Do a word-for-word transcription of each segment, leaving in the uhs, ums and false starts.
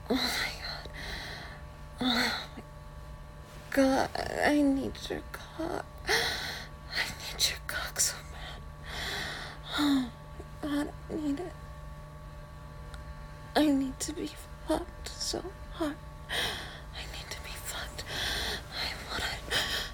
Oh my god. Oh my god. I need your cock. I need your cock so bad. Oh my god, I need it. I need to be fucked so hard. I need to be fucked. I want it.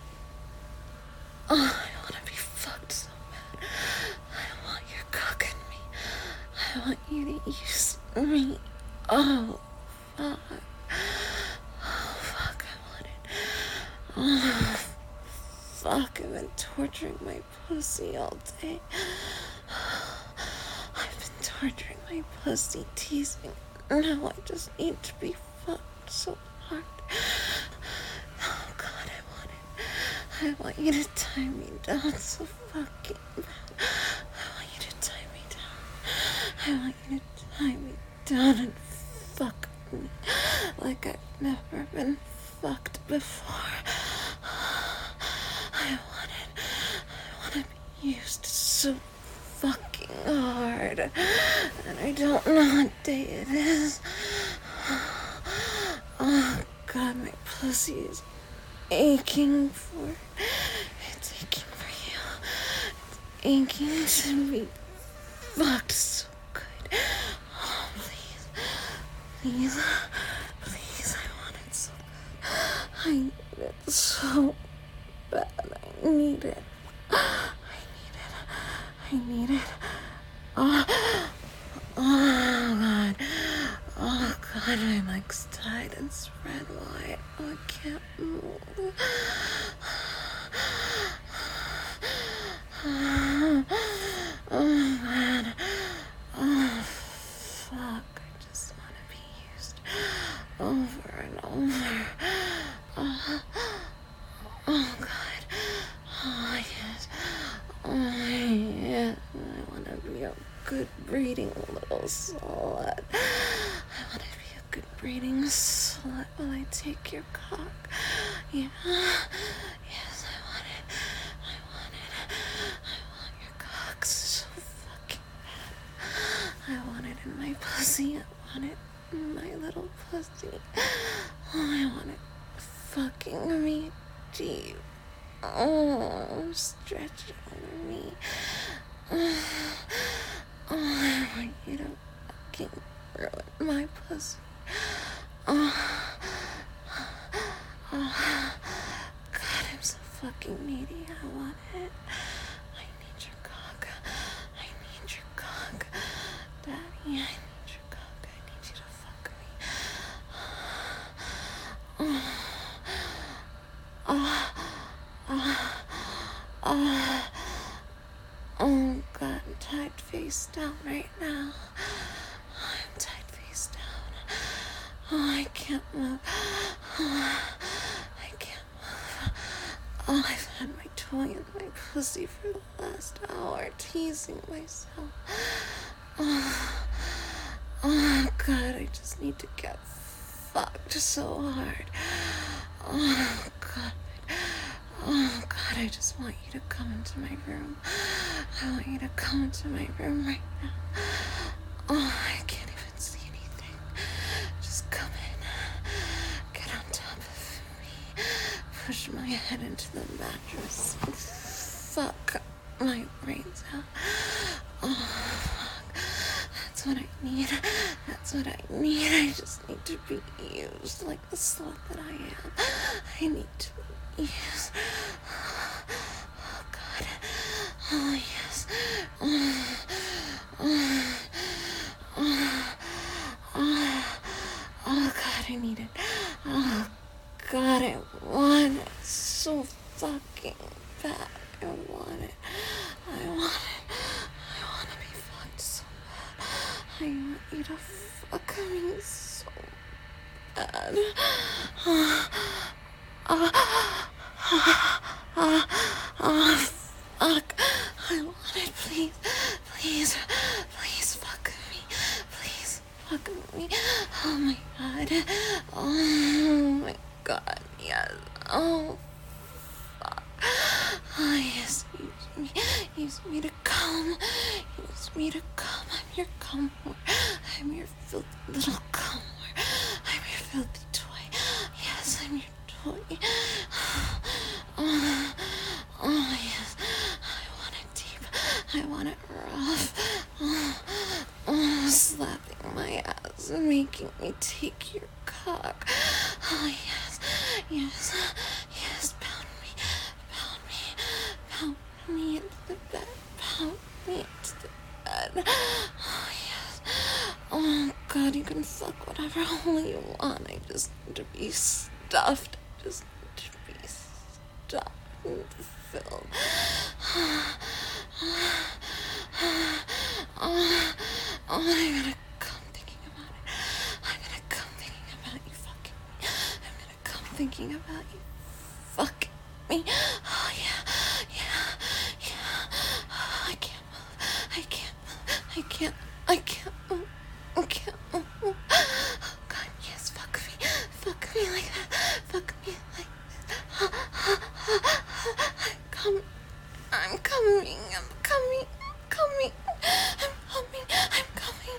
Oh, I want to be fucked so bad. I want your cock in me. I want you to use me. Oh, fuck. Oh, fuck, I want it. Oh, fuck, I've been torturing my pussy all day. I've been torturing my pussy, teasing. Now I just need to be fucked so hard. Oh, God, I want it. I want you to tie me down so fucking bad. I want you to tie me down. I want you to tie me down and fuck me like I've never been fucked before. I want it. I want to be used so fucking hard. And I don't know what day it is. Oh, God, my pussy is aching for... It's aching for you. It's aching to be fucked so good. Oh, please. Please. Please, I want it so bad. I need it so bad. I need it. I need it. I need it. Oh, oh God. Oh, God, my leg's tied and spread wide. Oh, I can't move. Oh, God. Oh, fuck. I just want to be used over and over. Oh, oh God. Oh, yes. Oh, yes. I want to be a good breeding little slut. I want to be a good breeding slut while I take your cock. Yeah. Yes, I want it. I want it. I want your cock so fucking bad. I want it in my pussy. I want it in my little pussy. Oh, I want it fucking me deep. Oh, stretch it over me. Oh, I want you to fucking ruin my pussy. Oh, oh, God, I'm so fucking needy. I want it. I need your cock. I need your cock. Daddy, I need your cock. I need you to fuck me. Oh, oh, oh, oh, oh, God, I'm tied face down right now. I'm tied face down. Oh, I can't move. Oh, I can't move. Oh, I've had my toy in my pussy for the last hour, teasing myself. Oh, oh, God, I just need to get fucked so hard. Oh, God. Oh, God, I just want you to come into my room. I want you to come into my room right now. Oh, I can't even see anything. Just come in. Get on top of me. Push my head into the mattress. Fuck my brains out. Oh, fuck. That's what I need. That's what I need. I just need to be used like the slut that I am. I need to be used. Oh, God. Oh, yes. Oh, oh, oh, oh, oh, God, I need it. Oh, God, I want it so fucking bad. I want it. I want it. I want to be fucked so bad. I want you to fuck me so bad. Oh, oh, oh, oh, oh, fuck. I want it, please. Please. Please fuck me. Please fuck me. Oh, my God. Oh, my God. Yes. Oh, fuck. Oh, yes. Use me. Use me to come. Use me to come. I'm your cum whore. I'm your filthy little cum whore. filthy toy. Yes, I'm your toy. Oh, oh yes. I want it deep. I want it rough. Oh, oh, slapping my ass and making me take your cock. Oh yes, yes, yes. Pound me, pound me, pound me into the bed. Pound me into the bed. Oh yes. Oh God, you can fuck whatever hole you want. I just need to be stuffed. I just need to be stuffed and filled. Oh, oh, I'm gonna come thinking about it. I'm gonna come thinking about you fucking me. I'm gonna come thinking about you fucking me. Oh yeah, yeah, yeah. Oh, I can't move. I can't move. I can't. I can't move. I can't move. Oh God, yes, fuck me. Fuck me like that. Fuck me like that. I'm coming. I'm coming. I'm coming. I'm coming. I'm coming. I'm coming.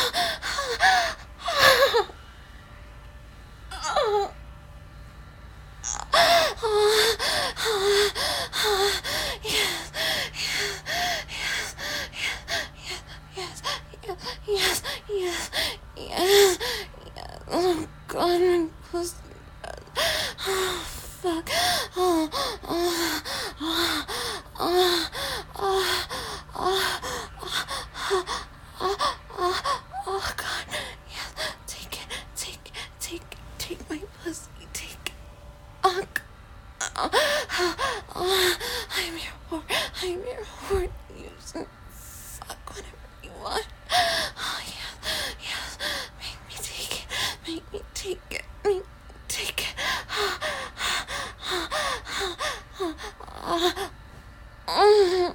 Oh. Oh, oh, oh, yes, yes, yes, yes, yes, yes, yes, yes, yes. Oh God, my pussy. Oh fuck. Oh, oh, oh, oh, oh, oh, oh, oh, oh, oh God. Yes, take it, take, take, take my pussy, take it. Oh, oh, oh, oh, I'm your whore. I'm your whore. Use and fuck whatever you want. Oh, yes, yes. Make me take it. Make me take it. Make me take it. Oh, oh, oh, oh, oh, oh,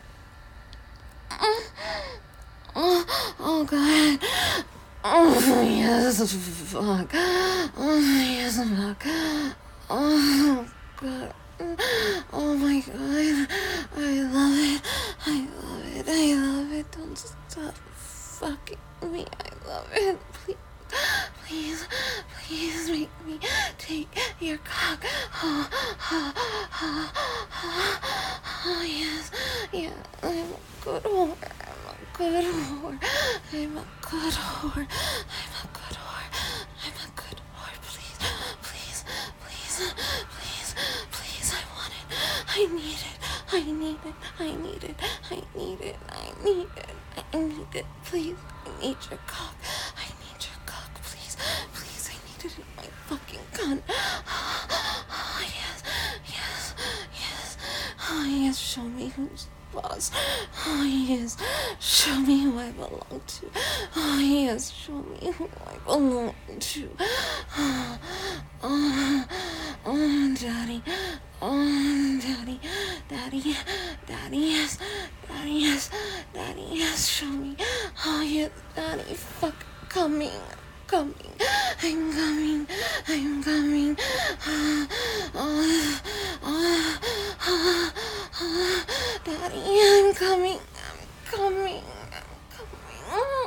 oh, oh, God. Oh, yes, fuck. Oh, yes, fuck. Oh, God. Oh, my God. I love it. I love it. I love it. Don't stop fucking me. I love it. Please. Please. Please make me take your cock. Oh, oh, oh, oh, oh, yes. Yeah, I'm a good whore. I'm a good whore. I'm a good whore. I'm a good whore. I'm a good whore. Please, please, please, please, please. I want it. I need it. I need it. I need it. I need it. I need it. I need it. Please, I need your cock. I need your cock. Please, please. I need it in my fucking gun. Oh, yes, yes, yes. Oh, yes. Show me who's boss. Oh, yes. Show me who I belong to. Oh, yes. Show me who I belong to. Oh, oh, oh, daddy. Oh, daddy. Daddy. Daddy, yes. Daddy, yes. Daddy, yes. Show me. Oh, yes. Daddy, fuck. Coming. Coming. I'm coming. I'm coming. Oh, oh, oh, oh, oh. Daddy, I'm coming. I'm coming. I'm coming. Oh,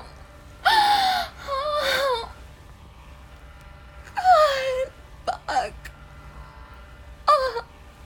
oh. God, fuck. Oh,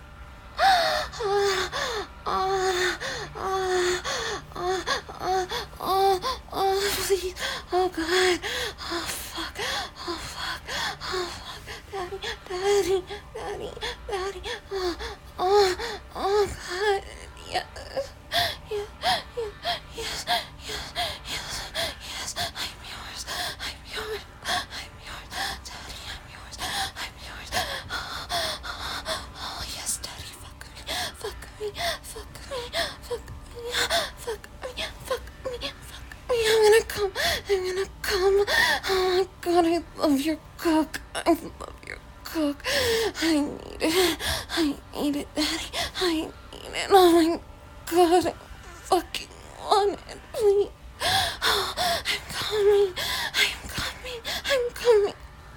oh, oh, oh, oh, oh, oh, oh, please. Oh, God. Oh, fuck. Oh, fuck. Oh, fuck. Daddy, daddy, daddy, daddy. Oh, oh, oh, God. Yes. Yes, yes, yes, yes, yes, yes. I'm yours. I'm yours. I'm yours. Daddy, I'm yours. I'm yours. Oh, oh, oh, yes, daddy. Fuck me. Fuck me. Fuck me. Fuck me. Fuck me. Fuck me. Fuck me. I'm gonna come. I'm gonna come. Oh my God, I love your cock. I love your cock. I need it. I need it, daddy. I need it. Oh my God, I fucking want it. Please. Oh, I'm coming. I'm coming. I'm coming.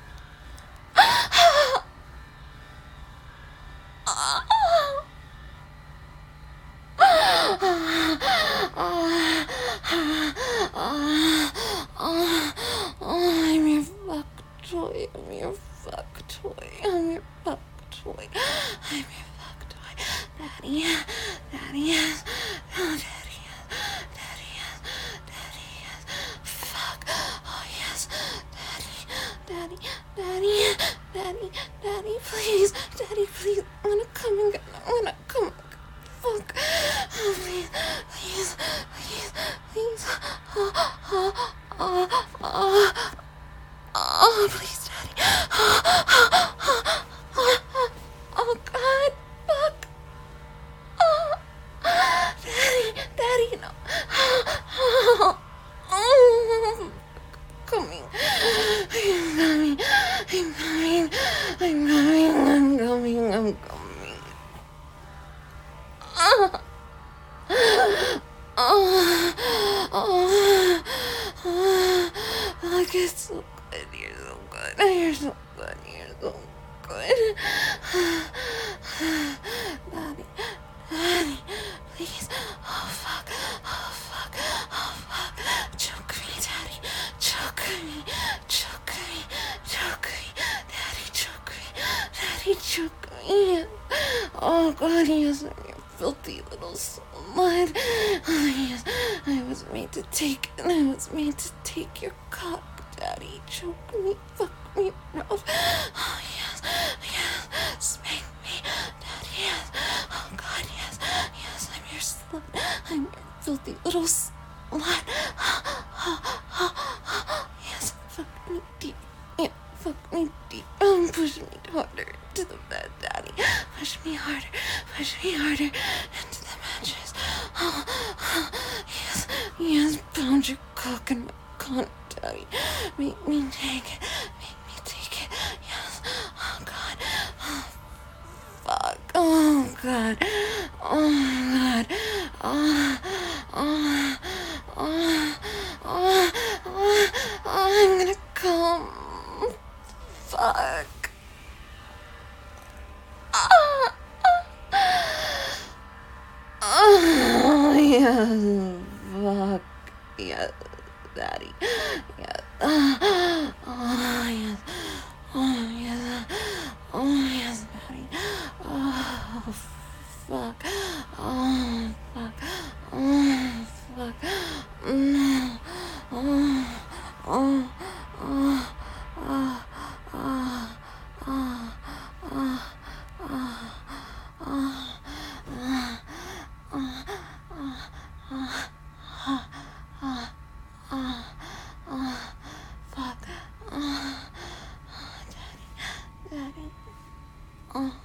Oh. Oh. Oh. Oh. Oh. Oh. Oh. I'm your fuck toy. toy. I'm your fuck toy. I'm your fuck toy. I'm your fuck toy. Daddy, daddy yes. Oh, daddy yes. Daddy yes. Daddy yes. Fuck. Oh, yes. Daddy, daddy, daddy, daddy, please. Daddy, please. I'm gonna come and get I'm gonna come. Fuck. Oh, please, please, please, please. Oh, oh, oh, oh, oh, please, Daddy. Oh, oh, oh, oh, oh, God. Fuck. Oh, Daddy, Daddy, no. Oh, oh, coming. I'm coming. I'm coming. I'm coming. I'm coming. I'm coming. Oh. Oh, oh, oh, oh, you're so good, you're so good, you're so good, you're so good. Daddy, Daddy, please. Oh, fuck, oh, fuck, oh, fuck. Choke me, Daddy, choke me, choke me, choke me. Daddy, choke me, Daddy, choke me. Oh, God, yes, I'm your filthy little slut. Oh, yes, I was made to take, and I was made to take your cock, Daddy. Choke me, fuck me, rough. Oh, yes, yes, spank me, Daddy, yes. Oh, God, yes, yes, I'm your slut. I'm your filthy little slut. Yes, fuck me deep. Yeah, fuck me deep. Um, push me harder to the bed, Daddy. Push me harder, push me harder into the mattress. Oh, oh, yes, yes, pound your cock in my cunt, Daddy. Make me take it, make me take it. Yes, oh, God. Oh, fuck. Oh, God. Oh, God. Oh, oh, oh, oh, oh, oh, I'm gonna come. Fuck. Ah, ah. Oh, yes. Fuck. Yes, Daddy. Yes. Oh, oh, yes. Oh, yes. Oh, yes, Daddy. Oh, fuck. Oh, fuck. Oh, fuck. Mm. Oh, oh, oh, oh, oh, oh, oh, oh, oh, fuck. Oh, Daddy, Daddy. Oh.